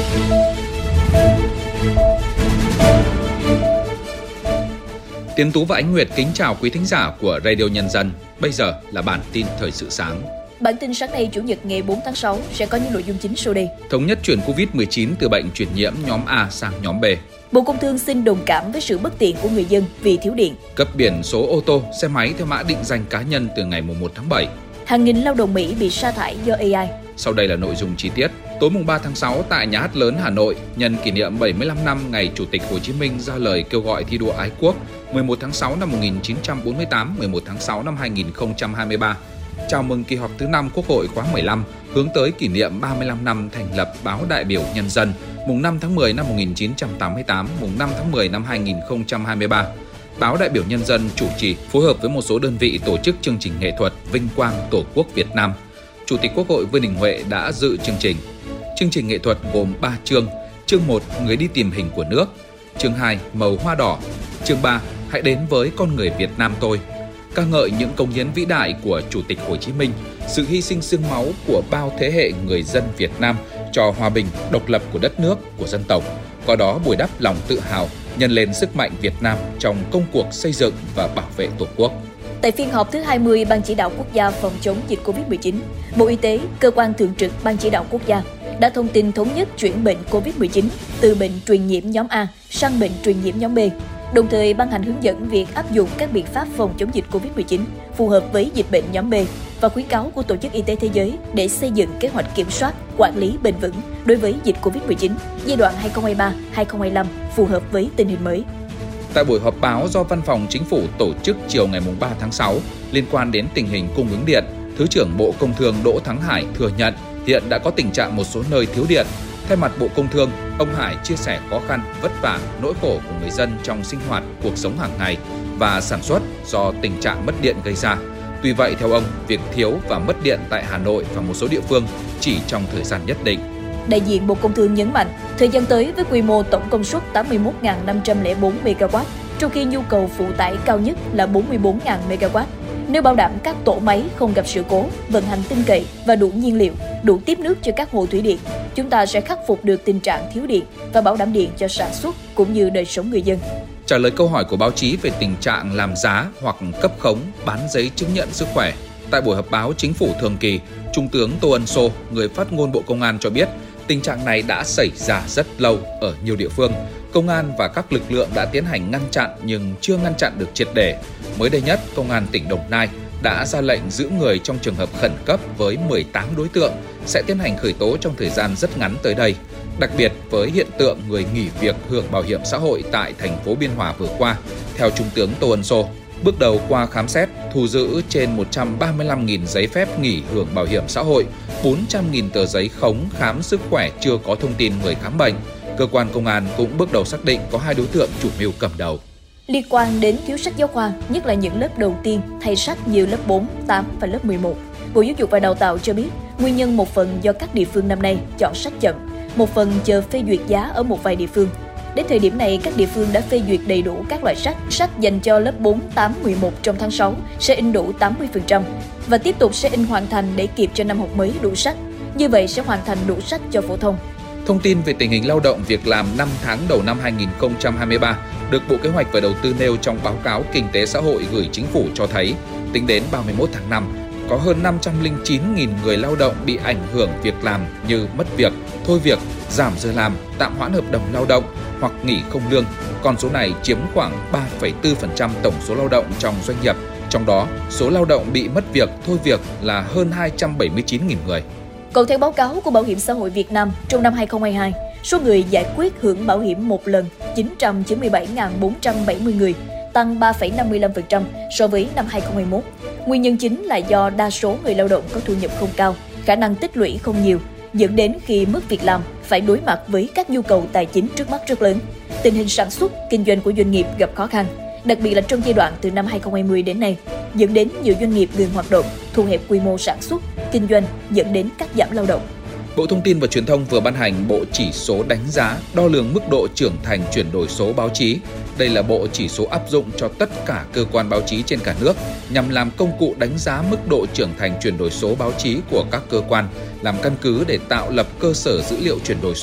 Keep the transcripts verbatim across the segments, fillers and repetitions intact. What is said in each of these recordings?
Tiến Tú và Ánh Nguyệt kính chào quý thính giả của Radio Nhân dân. Bây giờ là bản tin thời sự sáng. Bản tin sáng nay Chủ nhật ngày bốn tháng sáu sẽ có những nội dung chính sau đây. Thống nhất chuyển covid mười chín từ bệnh truyền nhiễm nhóm A sang nhóm B. Bộ Công Thương xin đồng cảm với sự bất tiện của người dân vì thiếu điện. Cấp biển số ô tô, xe máy theo mã định danh cá nhân từ ngày mùng một tháng bảy. Hàng nghìn lao động Mỹ bị sa thải do a i. Sau đây là nội dung chi tiết. Tối mùng ba tháng sáu tại Nhà hát lớn Hà Nội, nhân kỷ niệm bảy mươi lăm năm ngày Chủ tịch Hồ Chí Minh ra lời kêu gọi thi đua ái quốc mười một tháng sáu năm một nghìn chín trăm bốn mươi tám, mười một tháng sáu năm hai nghìn không trăm hai mươi ba. Chào mừng kỳ họp thứ năm Quốc hội khóa mười lăm, hướng tới kỷ niệm ba mươi lăm năm thành lập Báo Đại biểu Nhân dân, mùng năm tháng mười năm một nghìn chín trăm tám mươi tám, mùng năm tháng mười năm hai nghìn không trăm hai mươi ba. Báo Đại biểu Nhân dân chủ trì phối hợp với một số đơn vị tổ chức chương trình nghệ thuật Vinh quang Tổ quốc Việt Nam. Chủ tịch Quốc hội Vương Đình Huệ đã dự chương trình. Chương trình nghệ thuật gồm ba chương. Chương một, Người đi tìm hình của nước. Chương hai, Màu hoa đỏ. Chương ba, Hãy đến với con người Việt Nam tôi. Ca ngợi những công hiến vĩ đại của Chủ tịch Hồ Chí Minh, sự hy sinh xương máu của bao thế hệ người dân Việt Nam cho hòa bình, độc lập của đất nước, của dân tộc. Qua đó bồi đắp lòng tự hào, nhân lên sức mạnh Việt Nam trong công cuộc xây dựng và bảo vệ Tổ quốc. Tại phiên họp thứ hai mươi Ban Chỉ đạo Quốc gia phòng chống dịch covid mười chín, Bộ Y tế, cơ quan thường trực Ban Chỉ đạo Quốc gia đã thông tin thống nhất chuyển bệnh covid mười chín từ bệnh truyền nhiễm nhóm A sang bệnh truyền nhiễm nhóm B, đồng thời ban hành hướng dẫn việc áp dụng các biện pháp phòng chống dịch covid mười chín phù hợp với dịch bệnh nhóm B và khuyến cáo của Tổ chức Y tế Thế giới để xây dựng kế hoạch kiểm soát, quản lý bền vững đối với dịch covid mười chín giai đoạn hai nghìn không trăm hai mươi ba đến hai nghìn không trăm hai mươi lăm phù hợp với tình hình mới. Tại buổi họp báo do Văn phòng Chính phủ tổ chức chiều ngày ba tháng sáu liên quan đến tình hình cung ứng điện, Thứ trưởng Bộ Công Thương Đỗ Thắng Hải thừa nhận hiện đã có tình trạng một số nơi thiếu điện. Thay mặt Bộ Công Thương, ông Hải chia sẻ khó khăn, vất vả, nỗi khổ của người dân trong sinh hoạt, cuộc sống hàng ngày và sản xuất do tình trạng mất điện gây ra. Tuy vậy, theo ông, việc thiếu và mất điện tại Hà Nội và một số địa phương chỉ trong thời gian nhất định. Đại diện Bộ Công Thương nhấn mạnh, thời gian tới với quy mô tổng công suất tám mươi mốt nghìn năm trăm lẻ bốn mê ga oát, trong khi nhu cầu phụ tải cao nhất là bốn mươi bốn nghìn mê ga oát. Nếu bảo đảm các tổ máy không gặp sự cố, vận hành tin cậy và đủ nhiên liệu, đủ tiếp nước cho các hồ thủy điện, chúng ta sẽ khắc phục được tình trạng thiếu điện và bảo đảm điện cho sản xuất cũng như đời sống người dân. Trả lời câu hỏi của báo chí về tình trạng làm giá hoặc cấp khống bán giấy chứng nhận sức khỏe, tại buổi họp báo Chính phủ thường kỳ, Trung tướng Tô Ân Sô, người phát ngôn Bộ Công an cho biết, tình trạng này đã xảy ra rất lâu ở nhiều địa phương. Công an và các lực lượng đã tiến hành ngăn chặn nhưng chưa ngăn chặn được triệt để. Mới đây nhất, Công an tỉnh Đồng Nai đã ra lệnh giữ người trong trường hợp khẩn cấp với mười tám đối tượng, sẽ tiến hành khởi tố trong thời gian rất ngắn tới đây. Đặc biệt với hiện tượng người nghỉ việc hưởng bảo hiểm xã hội tại thành phố Biên Hòa vừa qua, theo Trung tướng Tô Ân Sô, bước đầu qua khám xét, thu giữ trên một trăm ba mươi lăm nghìn giấy phép nghỉ hưởng bảo hiểm xã hội, bốn trăm nghìn tờ giấy khống khám sức khỏe chưa có thông tin người khám bệnh. Cơ quan công an cũng bước đầu xác định có hai đối tượng chủ mưu cầm đầu. Liên quan đến thiếu sách giáo khoa, nhất là những lớp đầu tiên thay sách như lớp bốn, tám và lớp mười một, Bộ Giáo dục và Đào tạo cho biết nguyên nhân một phần do các địa phương năm nay chọn sách chậm, một phần chờ phê duyệt giá ở một vài địa phương. Đến thời điểm này, các địa phương đã phê duyệt đầy đủ các loại sách. Sách dành cho lớp bốn, tám, mười một trong tháng sáu sẽ in đủ tám mươi phần trăm và tiếp tục sẽ in hoàn thành để kịp cho năm học mới đủ sách. Như vậy sẽ hoàn thành đủ sách cho phổ thông. Thông tin về tình hình lao động việc làm năm tháng đầu năm hai nghìn không trăm hai mươi ba được Bộ Kế hoạch và Đầu tư nêu trong báo cáo Kinh tế xã hội gửi Chính phủ cho thấy, tính đến ba mươi mốt tháng năm, có hơn năm trăm lẻ chín nghìn người lao động bị ảnh hưởng việc làm như mất việc, thôi việc, giảm giờ làm, tạm hoãn hợp đồng lao động hoặc nghỉ không lương. Con số này chiếm khoảng ba phẩy bốn phần trăm tổng số lao động trong doanh nghiệp. Trong đó, số lao động bị mất việc, thôi việc là hơn hai trăm bảy mươi chín nghìn người. Còn theo báo cáo của Bảo hiểm xã hội Việt Nam, trong năm hai nghìn không trăm hai mươi hai, số người giải quyết hưởng bảo hiểm một lần chín trăm chín mươi bảy nghìn bốn trăm bảy mươi người, tăng ba phẩy năm mươi lăm phần trăm so với năm hai nghìn không trăm hai mươi mốt. Nguyên nhân chính là do đa số người lao động có thu nhập không cao, khả năng tích lũy không nhiều, dẫn đến khi mất việc làm phải đối mặt với các nhu cầu tài chính trước mắt rất lớn. Tình hình sản xuất, kinh doanh của doanh nghiệp gặp khó khăn, đặc biệt là trong giai đoạn từ năm hai nghìn không trăm hai mươi đến nay, dẫn đến nhiều doanh nghiệp ngừng hoạt động, thu hẹp quy mô sản xuất, kinh doanh, dẫn đến cắt giảm lao động. Bộ Thông tin và Truyền thông vừa ban hành bộ chỉ số đánh giá, đo lường mức độ trưởng thành chuyển đổi số báo chí. Đây là bộ chỉ số áp dụng cho tất cả cơ quan báo chí trên cả nước, nhằm làm công cụ đánh giá mức độ trưởng thành chuyển đổi số báo chí của các cơ quan, làm căn cứ để tạo lập cơ sở dữ liệu chuyển đổi số,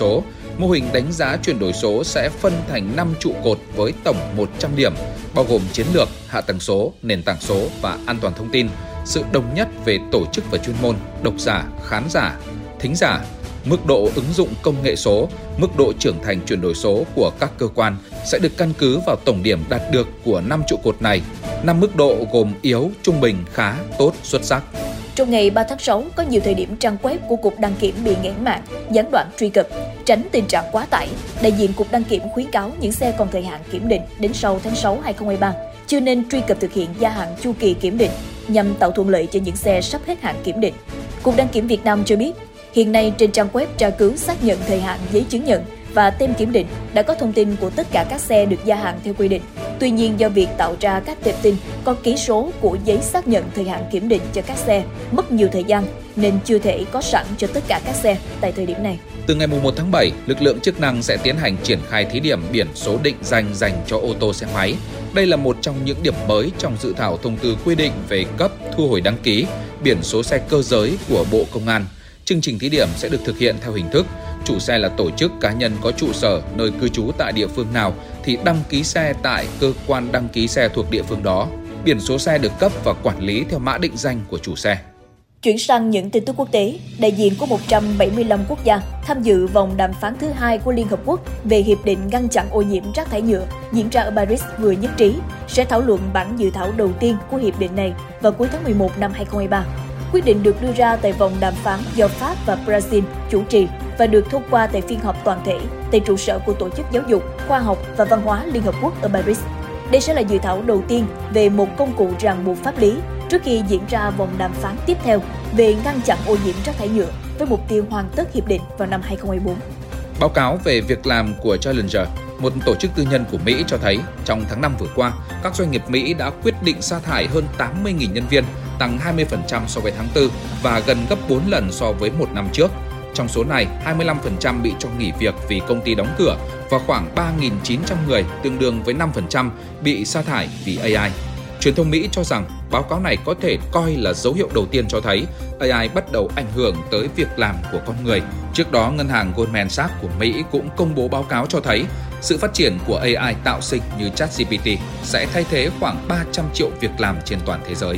Mô hình đánh giá chuyển đổi số sẽ phân thành năm trụ cột với tổng một trăm điểm, bao gồm chiến lược, hạ tầng số, nền tảng số và an toàn thông tin, sự đồng nhất về tổ chức và chuyên môn, độc giả, khán giả, thính giả, mức độ ứng dụng công nghệ số, mức độ trưởng thành chuyển đổi số của các cơ quan sẽ được căn cứ vào tổng điểm đạt được của năm trụ cột này. Năm mức độ gồm yếu, trung bình, khá, tốt, xuất sắc. Trong ngày ba tháng sáu, có nhiều thời điểm trang web của Cục Đăng kiểm bị nghẽn mạng, gián đoạn truy cập. Tránh tình trạng quá tải, đại diện Cục Đăng kiểm khuyến cáo những xe còn thời hạn kiểm định đến sau tháng sáu năm hai không hai ba chưa nên truy cập thực hiện gia hạn chu kỳ kiểm định nhằm tạo thuận lợi cho những xe sắp hết hạn kiểm định. Cục Đăng kiểm Việt Nam cho biết, hiện nay trên trang web tra cứu xác nhận thời hạn giấy chứng nhận và tem kiểm định đã có thông tin của tất cả các xe được gia hạn theo quy định. Tuy nhiên, do việc tạo ra các tệp tin có ký số của giấy xác nhận thời hạn kiểm định cho các xe mất nhiều thời gian nên chưa thể có sẵn cho tất cả các xe tại thời điểm này. Từ ngày một tháng bảy, lực lượng chức năng sẽ tiến hành triển khai thí điểm biển số định danh dành cho ô tô xe máy. Đây là một trong những điểm mới trong dự thảo thông tư quy định về cấp, thu hồi đăng ký biển số xe cơ giới của Bộ Công an. Chương trình thí điểm sẽ được thực hiện theo hình thức chủ xe là tổ chức cá nhân có trụ sở nơi cư trú tại địa phương nào thì đăng ký xe tại cơ quan đăng ký xe thuộc địa phương đó. Biển số xe được cấp và quản lý theo mã định danh của chủ xe. Chuyển sang những tin tức quốc tế, đại diện của một trăm bảy mươi lăm quốc gia tham dự vòng đàm phán thứ hai của Liên Hợp Quốc về Hiệp định ngăn chặn ô nhiễm rác thải nhựa diễn ra ở Paris vừa nhất trí sẽ thảo luận bản dự thảo đầu tiên của hiệp định này vào cuối tháng mười một năm hai không hai ba. Quyết định được đưa ra tại vòng đàm phán do Pháp và Brazil chủ trì và được thông qua tại phiên họp toàn thể tại trụ sở của Tổ chức Giáo dục, Khoa học và Văn hóa Liên Hợp Quốc ở Paris. Đây sẽ là dự thảo đầu tiên về một công cụ ràng buộc pháp lý trước khi diễn ra vòng đàm phán tiếp theo về ngăn chặn ô nhiễm rác thải nhựa với mục tiêu hoàn tất hiệp định vào năm hai không hai tư. Báo cáo về việc làm của Challenger, một tổ chức tư nhân của Mỹ cho thấy trong tháng năm vừa qua, các doanh nghiệp Mỹ đã quyết định sa thải hơn tám mươi nghìn nhân viên, tăng hai mươi phần trăm so với tháng tư và gần gấp bốn lần so với một năm trước. Trong số này, hai mươi lăm phần trăm bị cho nghỉ việc vì công ty đóng cửa và khoảng ba nghìn chín trăm người, tương đương với năm phần trăm, bị sa thải vì a i. Truyền thông Mỹ cho rằng báo cáo này có thể coi là dấu hiệu đầu tiên cho thấy a i bắt đầu ảnh hưởng tới việc làm của con người. Trước đó, ngân hàng Goldman Sachs của Mỹ cũng công bố báo cáo cho thấy sự phát triển của a i tạo sinh như ChatGPT sẽ thay thế khoảng ba trăm triệu việc làm trên toàn thế giới.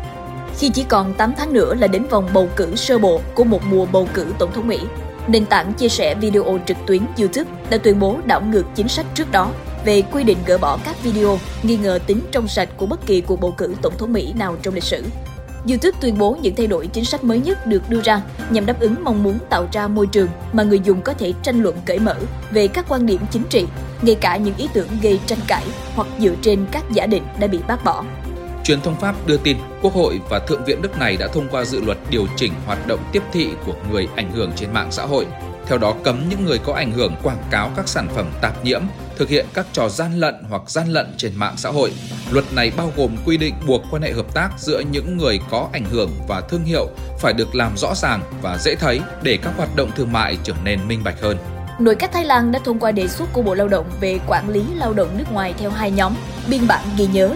Khi chỉ còn tám tháng nữa là đến vòng bầu cử sơ bộ của một mùa bầu cử tổng thống Mỹ, nền tảng chia sẻ video trực tuyến YouTube đã tuyên bố đảo ngược chính sách trước đó về quy định gỡ bỏ các video nghi ngờ tính trong sạch của bất kỳ cuộc bầu cử tổng thống Mỹ nào trong lịch sử. YouTube tuyên bố những thay đổi chính sách mới nhất được đưa ra nhằm đáp ứng mong muốn tạo ra môi trường mà người dùng có thể tranh luận cởi mở về các quan điểm chính trị, ngay cả những ý tưởng gây tranh cãi hoặc dựa trên các giả định đã bị bác bỏ. Truyền thông Pháp đưa tin, Quốc hội và Thượng viện nước này đã thông qua dự luật điều chỉnh hoạt động tiếp thị của người ảnh hưởng trên mạng xã hội. Theo đó, cấm những người có ảnh hưởng quảng cáo các sản phẩm tạp nhiễm, thực hiện các trò gian lận hoặc gian lận trên mạng xã hội. Luật này bao gồm quy định buộc quan hệ hợp tác giữa những người có ảnh hưởng và thương hiệu phải được làm rõ ràng và dễ thấy để các hoạt động thương mại trở nên minh bạch hơn. Nội các Thái Lan đã thông qua đề xuất của Bộ Lao động về quản lý lao động nước ngoài theo hai nhóm, biên bản ghi nhớ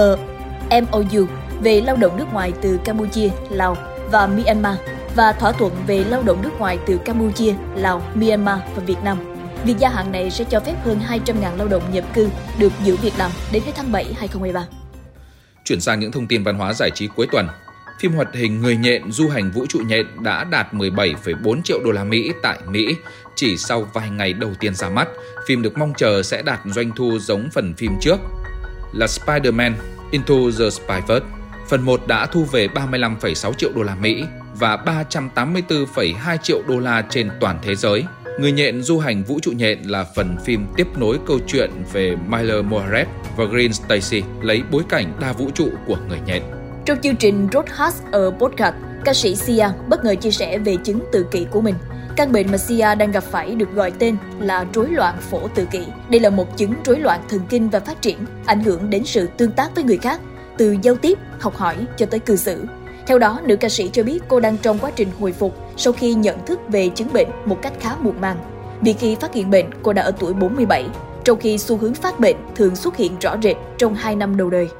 em o u về lao động nước ngoài từ Campuchia, Lào và Myanmar và thỏa thuận về lao động nước ngoài từ Campuchia, Lào, Myanmar và Việt Nam. Việc gia hạn này sẽ cho phép hơn hai trăm nghìn lao động nhập cư được giữ việc làm đến hết tháng bảy năm hai không hai ba. Chuyển sang những thông tin văn hóa giải trí cuối tuần. Phim hoạt hình Người nhện du hành vũ trụ nhện đã đạt mười bảy phẩy bốn triệu đô la Mỹ tại Mỹ. Chỉ sau vài ngày đầu tiên ra mắt, phim được mong chờ sẽ đạt doanh thu giống phần phim trước là Spider-Man Into the Spider-Verse. Phần một đã thu về ba mươi lăm phẩy sáu triệu đô la Mỹ và ba trăm tám mươi tư phẩy hai triệu đô la trên toàn thế giới. Người nhện du hành vũ trụ nhện là phần phim tiếp nối câu chuyện về Miles Morales và Gwen Stacy lấy bối cảnh đa vũ trụ của người nhện. Trong chương trình Roadhouse ở podcast, ca sĩ Sia bất ngờ chia sẻ về chứng tự kỷ của mình. Căn bệnh mà Sia đang gặp phải được gọi tên là rối loạn phổ tự kỷ. Đây là một chứng rối loạn thần kinh và phát triển, ảnh hưởng đến sự tương tác với người khác, từ giao tiếp, học hỏi cho tới cư xử. Theo đó, nữ ca sĩ cho biết cô đang trong quá trình hồi phục sau khi nhận thức về chứng bệnh một cách khá muộn màng. Vì khi phát hiện bệnh, cô đã ở tuổi bốn mươi bảy, trong khi xu hướng phát bệnh thường xuất hiện rõ rệt trong hai năm đầu đời.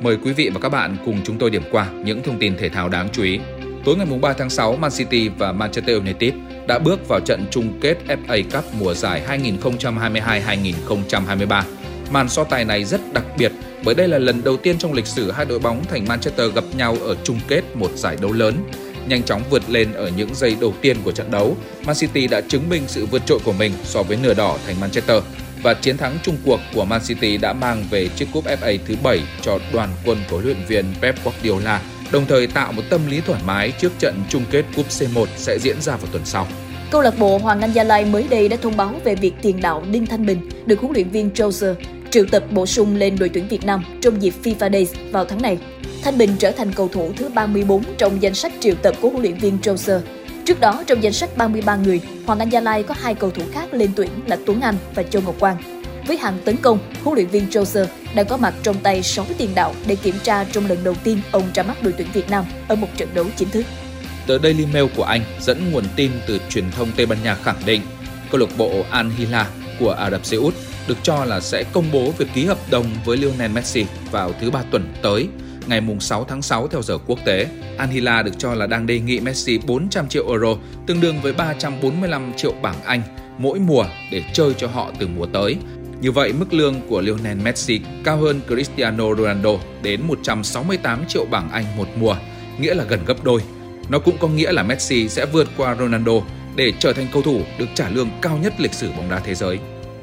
Mời quý vị và các bạn cùng chúng tôi điểm qua những thông tin thể thao đáng chú ý. Tối ngày ba tháng sáu, Man City và Manchester United đã bước vào trận chung kết ép a Cup mùa giải hai nghìn không trăm hai mươi hai hai nghìn không trăm hai mươi ba. Màn so tài này rất đặc biệt bởi đây là lần đầu tiên trong lịch sử hai đội bóng thành Manchester gặp nhau ở chung kết một giải đấu lớn. Nhanh chóng vượt lên ở những giây đầu tiên của trận đấu, Man City đã chứng minh sự vượt trội của mình so với nửa đỏ thành Manchester, và chiến thắng chung cuộc của Man City đã mang về chiếc cúp ép a thứ bảy cho đoàn quân của huấn luyện viên Pep Guardiola, đồng thời tạo một tâm lý thoải mái trước trận chung kết cúp xê một sẽ diễn ra vào tuần sau. Câu lạc bộ Hoàng Anh Gia Lai mới đây đã thông báo về việc tiền đạo Đinh Thanh Bình được huấn luyện viên Troser triệu tập bổ sung lên đội tuyển Việt Nam trong dịp FIFA Days vào tháng này. Thanh Bình trở thành cầu thủ thứ ba mươi bốn trong danh sách triệu tập của huấn luyện viên Troser. Trước đó, trong danh sách ba mươi ba người, Hoàng Anh Gia Lai có hai cầu thủ khác lên tuyển là Tuấn Anh và Châu Ngọc Quang. Với hàng tấn công, huấn luyện viên Troser đã có mặt trong tay sáu tiền đạo để kiểm tra trong lần đầu tiên ông ra mắt đội tuyển Việt Nam ở một trận đấu chính thức. Tờ Daily Mail của Anh dẫn nguồn tin từ truyền thông Tây Ban Nha khẳng định câu lạc bộ Al Hilal của Ả Rập Xê Út được cho là sẽ công bố việc ký hợp đồng với Lionel Messi vào thứ ba tuần tới, ngày sáu tháng sáu theo giờ quốc tế. Al Hilal được cho là đang đề nghị Messi bốn trăm triệu euro, tương đương với ba trăm bốn mươi lăm triệu bảng Anh mỗi mùa để chơi cho họ từ mùa tới. Như vậy, mức lương của Lionel Messi cao hơn Cristiano Ronaldo đến một trăm sáu mươi tám triệu bảng Anh một mùa, nghĩa là gần gấp đôi. Nó cũng có nghĩa là Messi sẽ vượt qua Ronaldo để trở thành cầu thủ được trả lương cao nhất lịch sử bóng đá thế giới.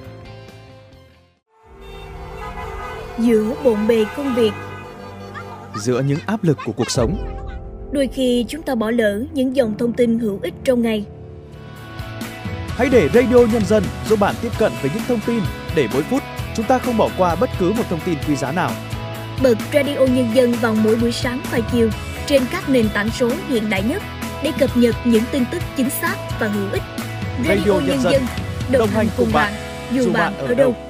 Giữa bộn bề công việc, giữa những áp lực của cuộc sống, đôi khi chúng ta bỏ lỡ những dòng thông tin hữu ích trong ngày. Hãy để Radio Nhân dân giúp bạn tiếp cận với những thông tin để mỗi phút chúng ta không bỏ qua bất cứ một thông tin quý giá nào. Bật Radio Nhân dân vào mỗi buổi sáng và chiều trên các nền tảng số hiện đại nhất để cập nhật những tin tức chính xác và hữu ích. Radio, Radio Nhân dân, đồng, đồng hành cùng bạn, dù, dù bạn ở đâu.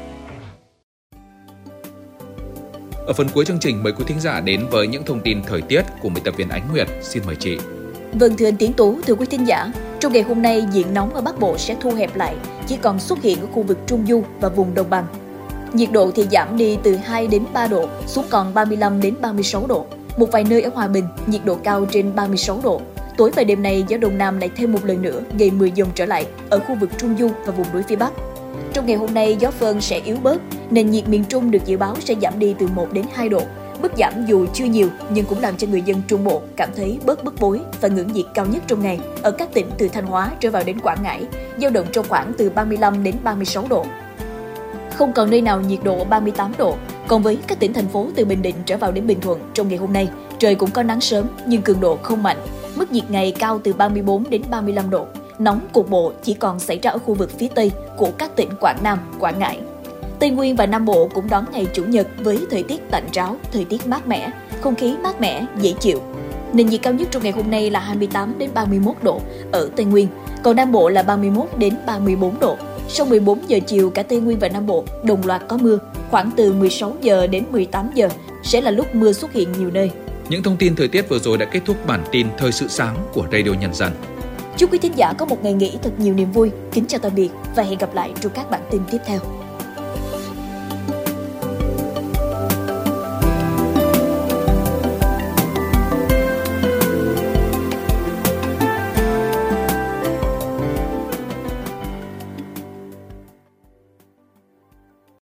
Ở phần cuối chương trình, mời quý thính giả đến với những thông tin thời tiết của biên tập viên Ánh Nguyệt. Xin mời chị. Vâng, thưa anh Tiến Tú, thưa quý thính giả, trong ngày hôm nay diện nóng ở Bắc Bộ sẽ thu hẹp lại, chỉ còn xuất hiện ở khu vực Trung Du và vùng đồng bằng. Nhiệt độ thì giảm đi từ hai đến ba độ xuống còn ba mươi lăm đến ba mươi sáu độ. Một vài nơi ở Hòa Bình, nhiệt độ cao trên ba mươi sáu độ. Tối và đêm nay, gió Đông Nam lại thêm một lần nữa gây mưa dông trở lại ở khu vực Trung Du và vùng núi phía Bắc. Trong ngày hôm nay, gió phơn sẽ yếu bớt, nền nhiệt miền Trung được dự báo sẽ giảm đi từ một đến hai độ. Mức giảm dù chưa nhiều nhưng cũng làm cho người dân Trung Bộ cảm thấy bớt bức bối, và ngưỡng nhiệt cao nhất trong ngày ở các tỉnh từ Thanh Hóa trở vào đến Quảng Ngãi dao động trong khoảng từ ba mươi lăm đến ba mươi sáu độ. Không còn nơi nào nhiệt độ ba mươi tám độ. Còn với các tỉnh thành phố từ Bình Định trở vào đến Bình Thuận, trong ngày hôm nay trời cũng có nắng sớm nhưng cường độ không mạnh. Mức nhiệt ngày cao từ ba mươi bốn đến ba mươi lăm độ. Nóng cục bộ chỉ còn xảy ra ở khu vực phía Tây của các tỉnh Quảng Nam, Quảng Ngãi. Tây Nguyên và Nam Bộ cũng đón ngày Chủ nhật với thời tiết tạnh ráo, thời tiết mát mẻ, không khí mát mẻ, dễ chịu. Nền nhiệt cao nhất trong ngày hôm nay là hai mươi tám đến ba mươi mốt độ ở Tây Nguyên, còn Nam Bộ là ba mươi mốt đến ba mươi bốn độ. Sau mười bốn giờ chiều, cả Tây Nguyên và Nam Bộ đồng loạt có mưa, khoảng từ mười sáu giờ đến mười tám giờ sẽ là lúc mưa xuất hiện nhiều nơi. Những thông tin thời tiết vừa rồi đã kết thúc bản tin Thời sự sáng của Radio Nhân dân. Chúc quý thính giả có một ngày nghỉ thật nhiều niềm vui. Kính chào tạm biệt và hẹn gặp lại trong các bản tin tiếp theo.